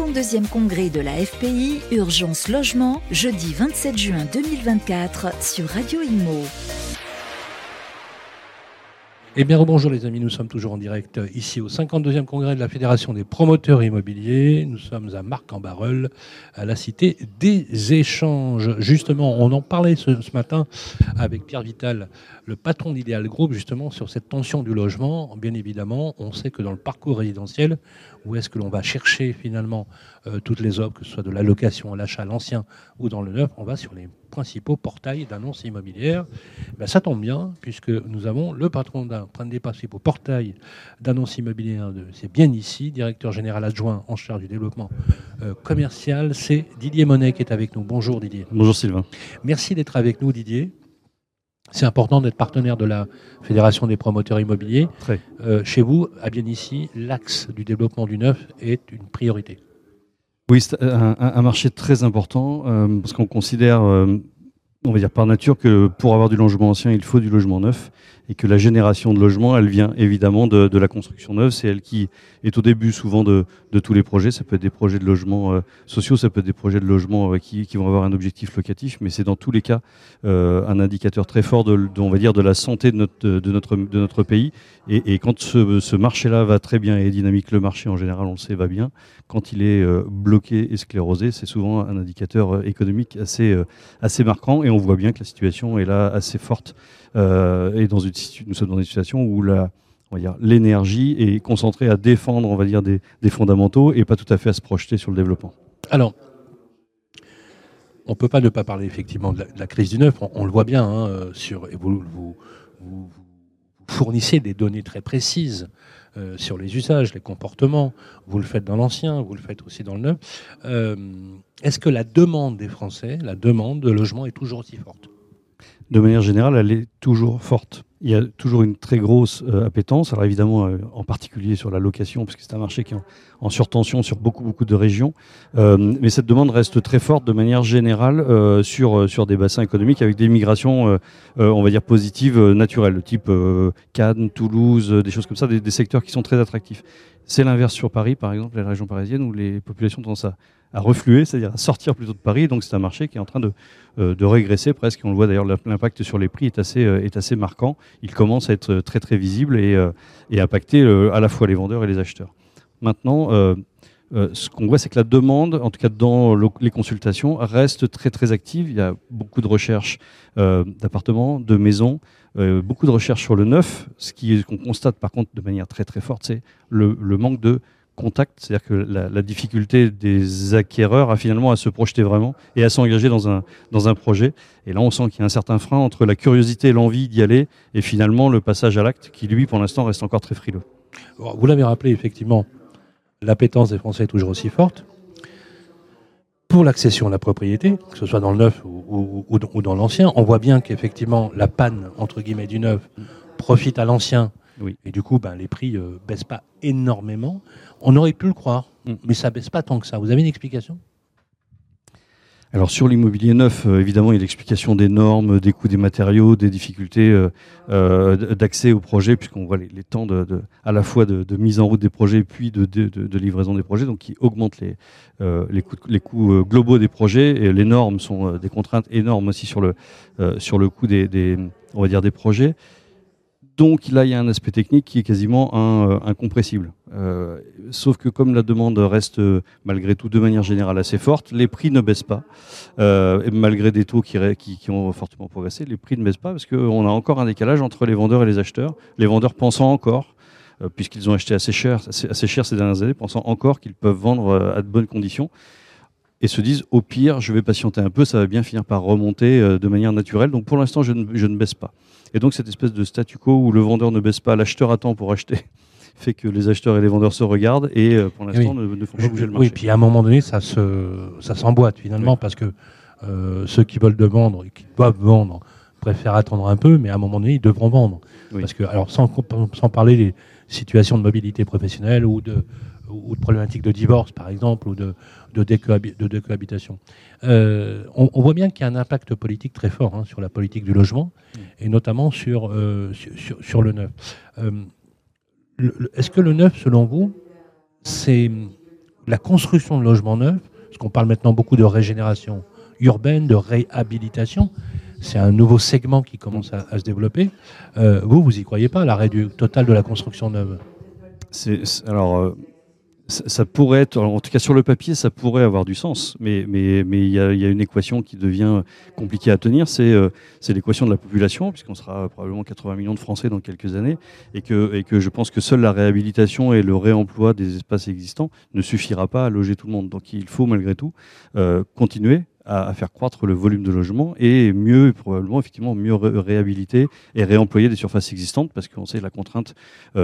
52e congrès de la FPI Urgence Logement, jeudi 27 juin 2024 sur Radio Imo. Eh bien, bonjour les amis, nous sommes toujours en direct ici au 52e congrès de la Fédération des promoteurs immobiliers. Nous sommes à Marc-en-Barœul, à la Cité des Échanges. Justement, on en parlait ce matin avec Pierre Vital, le patron d'Ideal Group, justement sur cette tension du logement. Bien évidemment, on sait que dans le parcours résidentiel, où est-ce que l'on va chercher finalement toutes les offres, que ce soit de la location à l'achat, l'ancien ou dans le neuf, on va sur les principaux portails d'annonces immobilières. Ben, ça tombe bien, puisque nous avons le patron d'un des principaux portails d'annonces immobilières, c'est bien ici, directeur général adjoint en charge du développement commercial, c'est Didier Monet qui est avec nous. Bonjour Didier. Bonjour Sylvain. Merci d'être avec nous Didier. C'est important d'être partenaire de la Fédération des promoteurs immobiliers. Chez vous, à bien ici, l'axe du développement du neuf est une priorité. Oui, c'est un marché très important parce qu'on considère, on va dire par nature, que pour avoir du logement ancien, il faut du logement neuf et que la génération de logements, elle vient évidemment de la construction neuve. C'est elle qui est au début souvent de tous les projets. Ça peut être des projets de logements sociaux, ça peut être des projets de logements qui vont avoir un objectif locatif, mais c'est dans tous les cas un indicateur très fort on va dire, de la santé de notre pays. Et quand ce marché-là va très bien et est dynamique, le marché en général, on le sait, va bien. Quand il est bloqué et sclérosé, c'est souvent un indicateur économique assez marquant. Et on voit bien que la situation est là assez forte. Et nous sommes dans une situation où on va dire, l'énergie est concentrée à défendre, on va dire, des fondamentaux et pas tout à fait à se projeter sur le développement. Alors, on ne peut pas ne pas parler effectivement de la crise du neuf. On le voit bien, et vous fournissez des données très précises sur les usages, les comportements. Vous le faites dans l'ancien, vous le faites aussi dans le neuf. Est-ce que la demande des Français, la demande de logement est toujours aussi forte ? De manière générale, elle est toujours forte. Il y a toujours une très grosse appétence. Alors évidemment, en particulier sur la location, parce que c'est un marché qui est en surtension sur beaucoup de régions. Mais cette demande reste très forte de manière générale sur des bassins économiques avec des migrations, on va dire, positives, naturelles, type Cannes, Toulouse, des choses comme ça, des secteurs qui sont très attractifs. C'est l'inverse sur Paris, par exemple, la région parisienne, où les populations tendent à refluer, c'est-à-dire à sortir plutôt de Paris. Donc c'est un marché qui est en train de régresser presque. On le voit d'ailleurs, l'impact sur les prix est assez marquant. Il commence à être très très visible et impacter à la fois les vendeurs et les acheteurs. Maintenant, ce qu'on voit, c'est que la demande, en tout cas dans les consultations, reste très très active. Il y a beaucoup de recherches d'appartements, de maisons, beaucoup de recherches sur le neuf. Qu'on constate par contre de manière très très forte, c'est le manque de contact, c'est-à-dire que la difficulté des acquéreurs à finalement à se projeter vraiment et à s'engager dans un projet. Et là, on sent qu'il y a un certain frein entre la curiosité et l'envie d'y aller et finalement le passage à l'acte qui, lui, pour l'instant, reste encore très frileux. Vous l'avez rappelé, effectivement, l'appétence des Français est toujours aussi forte. Pour l'accession à la propriété, que ce soit dans le neuf ou dans l'ancien, on voit bien qu'effectivement, la panne, entre guillemets, du neuf profite à l'ancien. Oui. Et du coup, les prix ne baissent pas énormément. On aurait pu le croire, mais ça ne baisse pas tant que ça. Vous avez une explication ? Alors sur l'immobilier neuf, évidemment, il y a l'explication des normes, des coûts des matériaux, des difficultés d'accès aux projets, puisqu'on voit les temps à la fois de mise en route des projets puis de livraison des projets, donc qui augmentent les coûts globaux des projets. Et les normes sont des contraintes énormes aussi sur le coût on va dire des projets. Donc là, il y a un aspect technique qui est quasiment incompressible. Sauf que comme la demande reste malgré tout de manière générale assez forte, les prix ne baissent pas. Malgré des taux qui ont fortement progressé, les prix ne baissent pas parce qu'on a encore un décalage entre les vendeurs et les acheteurs. Les vendeurs pensant encore, puisqu'ils ont acheté assez cher ces dernières années, pensant encore qu'ils peuvent vendre à de bonnes conditions. Et se disent, au pire, je vais patienter un peu, ça va bien finir par remonter de manière naturelle. Donc pour l'instant, je ne baisse pas. Et donc cette espèce de statu quo où le vendeur ne baisse pas, l'acheteur attend pour acheter, fait que les acheteurs et les vendeurs se regardent et pour l'instant ne font pas bouger le marché. Oui, puis à un moment donné, ça s'emboîte finalement parce que ceux qui veulent vendre et qui doivent vendre préfèrent attendre un peu, mais à un moment donné, ils devront vendre. Oui. Parce que, alors sans parler des situations de mobilité professionnelle ou de problématiques de divorce, par exemple, ou de décohabitation. On voit bien qu'il y a un impact politique très fort sur la politique du logement, et notamment sur le neuf. Est-ce que le neuf, selon vous, la construction de logements neufs, parce qu'on parle maintenant beaucoup de régénération urbaine, de réhabilitation, c'est un nouveau segment qui commence à se développer. Vous y croyez pas, l'arrêt total de la construction neuve? Ça pourrait être, en tout cas sur le papier, ça pourrait avoir du sens, mais il y a une équation qui devient compliquée à tenir, c'est l'équation de la population, puisqu'on sera probablement 80 millions de Français dans quelques années, et que je pense que seule la réhabilitation et le réemploi des espaces existants ne suffira pas à loger tout le monde. Donc il faut malgré tout continuer à faire croître le volume de logement et probablement effectivement mieux réhabiliter et réemployer des surfaces existantes, parce qu'on sait la contrainte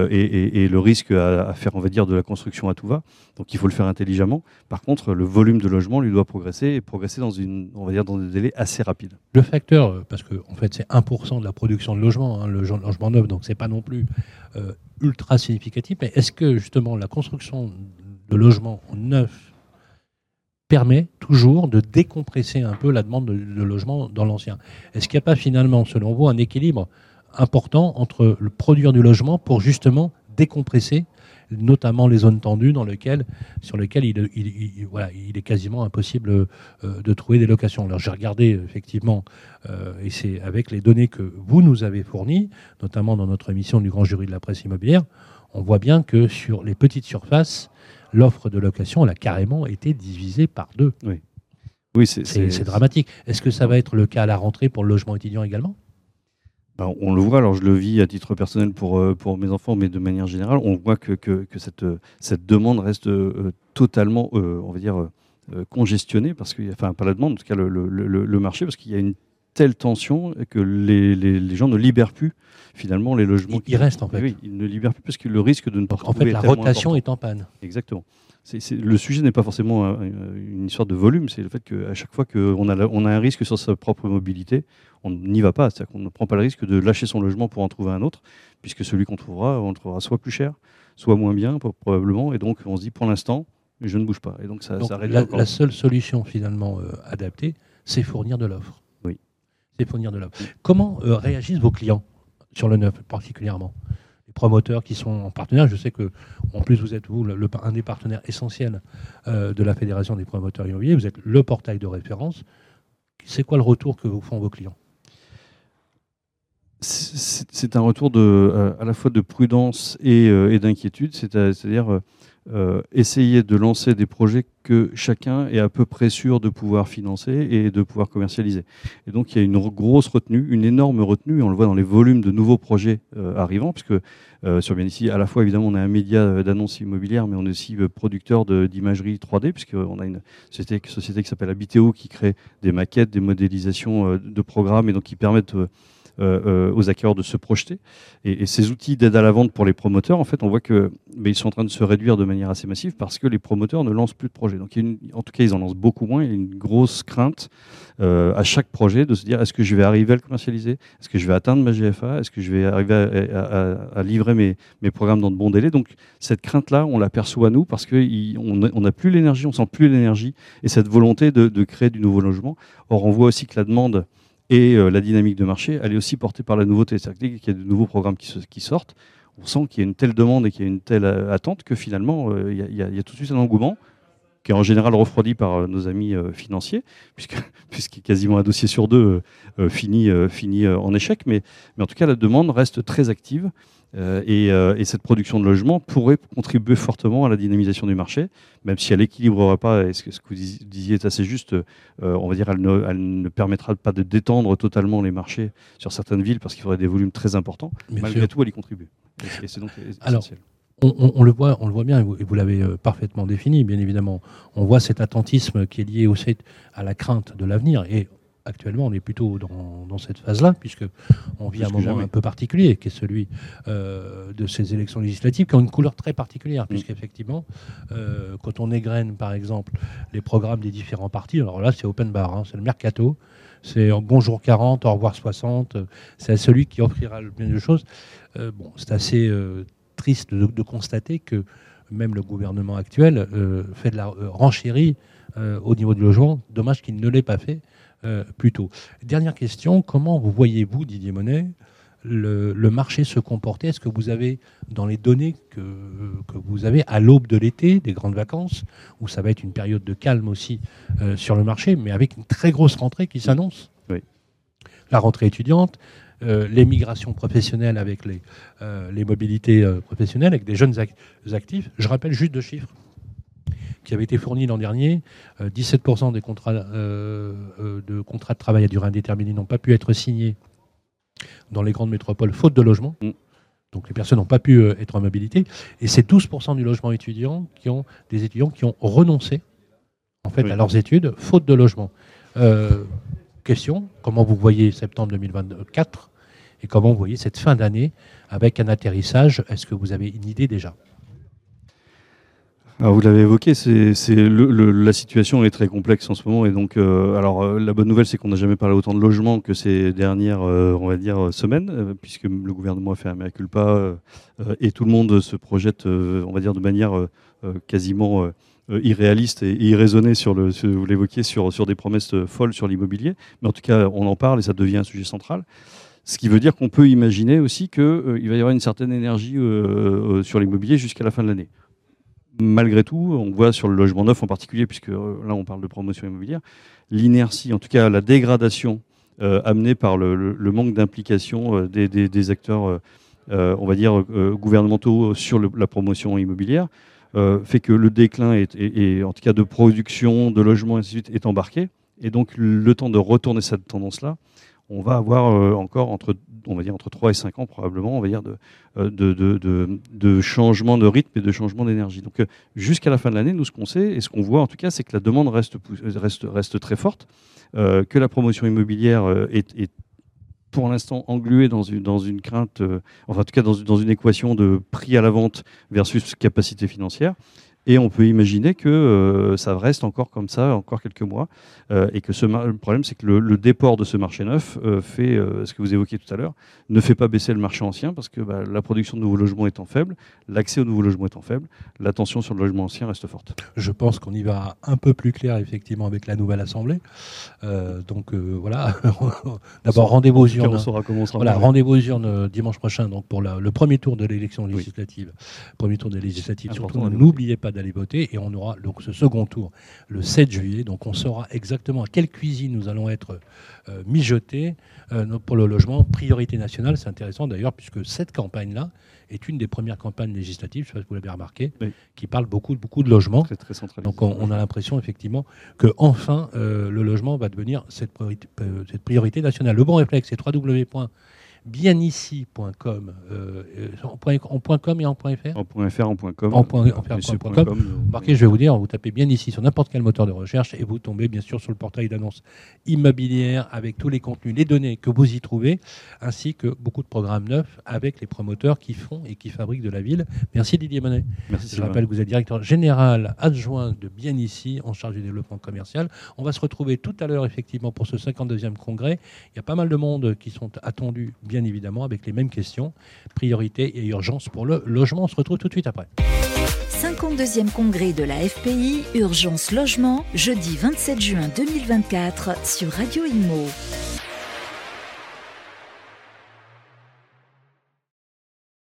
et le risque à faire, on va dire, de la construction à tout va. Donc il faut le faire intelligemment. Par contre, le volume de logement lui doit progresser dans dans des délais assez rapides. Le facteur, parce que en fait c'est 1% de la production de logement, le logement neuf, donc c'est pas non plus ultra significatif. Mais est-ce que justement la construction de logements neufs permet toujours de décompresser un peu la demande de logement dans l'ancien? Est-ce qu'il n'y a pas finalement, selon vous, un équilibre important entre le produire du logement pour justement décompresser notamment les zones tendues sur lesquelles il est quasiment impossible de trouver des locations? Alors j'ai regardé effectivement, et c'est avec les données que vous nous avez fournies, notamment dans notre émission du Grand Jury de la presse immobilière, on voit bien que sur les petites surfaces, l'offre de location, elle a carrément été divisée par 2. Oui, c'est dramatique. Est-ce que ça va être le cas à la rentrée pour le logement étudiant également? On le voit, alors je le vis à titre personnel pour mes enfants, mais de manière générale, on voit que cette demande reste totalement, on va dire, congestionnée, parce que, enfin, pas la demande, en tout cas le marché, parce qu'il y a une telle tension que les gens ne libèrent plus finalement les logements. Ils restent en fait. Oui, ils ne libèrent plus parce que le risque de ne pas retrouver. En fait, la rotation est en panne. Exactement. Le sujet n'est pas forcément une histoire de volume, c'est le fait qu'à chaque fois qu'on a un risque sur sa propre mobilité, on n'y va pas. C'est-à-dire qu'on ne prend pas le risque de lâcher son logement pour en trouver un autre, puisque celui qu'on trouvera, on le trouvera soit plus cher, soit moins bien probablement, et donc on se dit pour l'instant, je ne bouge pas. Et donc ça réduit encore. La seule solution finalement adaptée, c'est fournir de l'offre. Oui. C'est fournir de l'offre. Comment réagissent vos clients sur le neuf particulièrement? Les promoteurs qui sont en partenaire, je sais que en plus vous êtes un des partenaires essentiels de la Fédération des promoteurs immobiliers, vous êtes le portail de référence. C'est quoi le retour que vous font vos clients? C'est un retour à la fois de prudence et d'inquiétude, c'est-à-dire essayer de lancer des projets que chacun est à peu près sûr de pouvoir financer et de pouvoir commercialiser. Et donc il y a une grosse retenue, une énorme retenue, et on le voit dans les volumes de nouveaux projets arrivants, puisque sur bien ici, à la fois évidemment on a un média d'annonces immobilières, mais on est aussi producteur d'imagerie 3D, puisqu'on a une société qui s'appelle Habiteo qui crée des maquettes, des modélisations de programmes, et donc qui permettent aux acquéreurs de se projeter. Et ces outils d'aide à la vente pour les promoteurs, en fait, on voit qu'ils sont en train de se réduire de manière assez massive parce que les promoteurs ne lancent plus de projets. Donc, en tout cas, ils en lancent beaucoup moins. Il y a une grosse crainte à chaque projet de se dire, est-ce que je vais arriver à le commercialiser? Est-ce que je vais atteindre ma GFA? Est-ce que je vais arriver à livrer mes programmes dans de bons délais? Donc, cette crainte-là, on l'aperçoit nous parce qu'on n'a plus l'énergie, on sent plus l'énergie et cette volonté de créer du nouveau logement. Or, on voit aussi que la demande et la dynamique de marché, elle est aussi portée par la nouveauté. C'est-à-dire qu'il y a de nouveaux programmes qui sortent. On sent qu'il y a une telle demande et qu'il y a une telle attente que finalement, il y a tout de suite un engouement qui est en général refroidi par nos amis financiers, puisqu'il y a quasiment un dossier sur 2 finit en échec. Mais en tout cas, la demande reste très active. Et cette production de logements pourrait contribuer fortement à la dynamisation du marché, même si elle n'équilibrera pas, et ce que vous disiez est assez juste, on va dire elle ne permettra pas de détendre totalement les marchés sur certaines villes, parce qu'il faudrait des volumes très importants. Malgré tout, elle y contribue. Et c'est donc essentiel. On le voit bien, et vous l'avez parfaitement défini, bien évidemment. On voit cet attentisme qui est lié aussi à la crainte de l'avenir. Et actuellement, on est plutôt dans cette phase-là, puisqu'on vit un moment un peu particulier, qui est celui de ces élections législatives, qui ont une couleur très particulière, puisqu'effectivement, quand on égrène, par exemple, les programmes des différents partis, alors là, c'est open bar, c'est le mercato, c'est bonjour 40, au revoir 60, c'est celui qui offrira le plus de choses. C'est assez triste de constater que même le gouvernement actuel fait de la renchérie au niveau du logement. Dommage qu'il ne l'ait pas fait plus tôt. Dernière question, comment vous voyez-vous, Didier Monet, le marché se comportait? Est-ce que vous avez, dans les données que vous avez à l'aube de l'été, des grandes vacances, où ça va être une période de calme aussi sur le marché, mais avec une très grosse rentrée qui s'annonce? Oui. La rentrée étudiante, les migrations professionnelles avec les mobilités professionnelles, avec des jeunes actifs. Je rappelle juste 2 chiffres qui avaient été fournis l'an dernier. 17% des contrats de travail à durée indéterminée n'ont pas pu être signés dans les grandes métropoles, faute de logement. Donc les personnes n'ont pas pu être en mobilité. Et c'est 12% du logement étudiant des étudiants qui ont renoncé en fait, à leurs études, faute de logement. Question, comment vous voyez septembre 2024 et comment vous voyez cette fin d'année avec un atterrissage? Est-ce que vous avez une idée déjà? Alors vous l'avez évoqué, la situation est très complexe en ce moment. Et donc, la bonne nouvelle, c'est qu'on n'a jamais parlé autant de logement que ces dernières, on va dire, semaines, puisque le gouvernement a fait un mea culpa et tout le monde se projette, on va dire, de manière quasiment irréaliste et irraisonnée vous l'évoquiez, sur des promesses folles sur l'immobilier. Mais en tout cas, on en parle et ça devient un sujet central. Ce qui veut dire qu'on peut imaginer aussi qu'il va y avoir une certaine énergie sur l'immobilier jusqu'à la fin de l'année. Malgré tout, on voit sur le logement neuf en particulier, puisque là on parle de promotion immobilière, l'inertie, en tout cas la dégradation amenée par le manque d'implication des acteurs, on va dire, gouvernementaux sur la promotion immobilière, fait que le déclin est, en tout cas de production, de logement, et ainsi de suite, est embarqué. Et donc le temps de retourner cette tendance-là, on va avoir encore entre 3 et 5 ans probablement, on va dire, de changement de rythme et de changement d'énergie. Donc jusqu'à la fin de l'année, nous, ce qu'on sait et ce qu'on voit en tout cas, c'est que la demande reste très forte, que la promotion immobilière est pour l'instant engluée dans une crainte, enfin en tout cas dans une équation de prix à la vente versus capacité financière. Et on peut imaginer que ça reste encore comme ça, encore quelques mois, et que le problème, c'est que le déport de ce marché neuf fait, ce que vous évoquiez tout à l'heure, ne fait pas baisser le marché ancien, parce que la production de nouveaux logements étant faible, l'accès aux nouveaux logements étant faible, la tension sur le logement ancien reste forte. Je pense qu'on y va un peu plus clair, effectivement, avec la nouvelle Assemblée. Voilà. D'abord, rendez-vous aux urnes. On saura comment on sera. Voilà, rendez-vous aux urnes dimanche prochain, donc pour le premier tour de l'élection législative. Premier tour des législatives. Surtout, n'oubliez pas d'aller voter, et on aura donc ce second tour le 7 juillet. Donc on saura exactement à quelle cuisine nous allons être mijotés pour le logement. Priorité nationale, c'est intéressant d'ailleurs, puisque cette campagne-là est une des premières campagnes législatives, je ne sais pas si vous l'avez remarqué, qui parle beaucoup de logement. Très, très centralisé. Donc on a l'impression effectivement que enfin le logement va devenir cette priorité nationale. Le bon réflexe, c'est www.bienici.com en .com et en .fr. En .fr, en .com. En .com. Marquez, je vais vous dire, vous tapez bien ici sur n'importe quel moteur de recherche et vous tombez bien sûr sur le portail d'annonces immobilières avec tous les contenus, les données que vous y trouvez, ainsi que beaucoup de programmes neufs avec les promoteurs qui font et qui fabriquent de la ville. Merci Didier Monet. Merci. Je rappelle que vous êtes directeur général adjoint de Bien Ici, en charge du développement commercial. On va se retrouver tout à l'heure effectivement pour ce 52e congrès. Il y a pas mal de monde qui sont attendus, bien évidemment, avec les mêmes questions. Priorité et urgence pour le logement. On se retrouve tout de suite après. 52e congrès de la FPI, Urgence Logement, jeudi 27 juin 2024 sur Radio Imo.